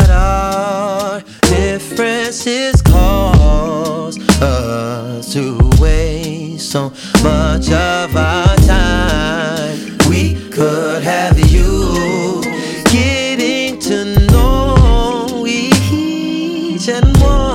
But our differences cause us to waste so much of our time. We could have you getting to know each and one.